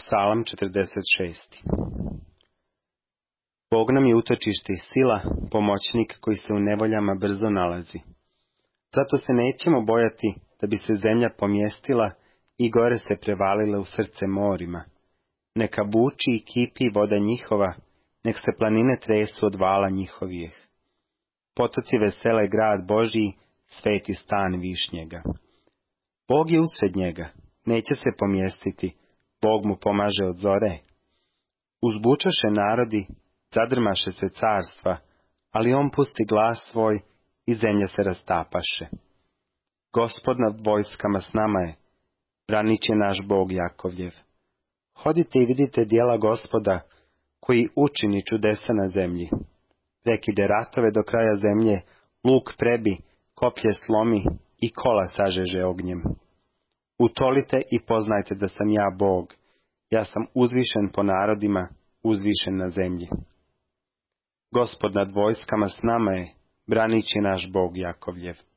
Psalam 46. Bog nam je utočište i sila, pomoćnik koji se u nevoljama brzo nalazi. Zato se nećemo bojati da bi se zemlja pomjestila i gore se prevalile u srce morima. Neka buči i kipi voda njihova, nek se planine tresu od vala njihovijeh. Potoci vesele grad Božji, sveti stan Višnjega. Bog je usred njega, neće se pomjestiti, Bog mu pomaže od zore. Uzbučaše narodi, zadrmaše se carstva, ali on pusti glas svoj i zemlja se rastapaše. Gospod nad vojskama s nama je, branit će naš Bog Jakovljev. Hodite i vidite djela Gospoda, koji učini čudesa na zemlji. Prekide ratove do kraja zemlje, luk prebi, koplje slomi i kola sažeže ognjem. Utolite i poznajte da sam ja Bog, ja sam uzvišen po narodima, uzvišen na zemlji. Gospod nad vojskama s nama je, branit će naš Bog Jakovljev.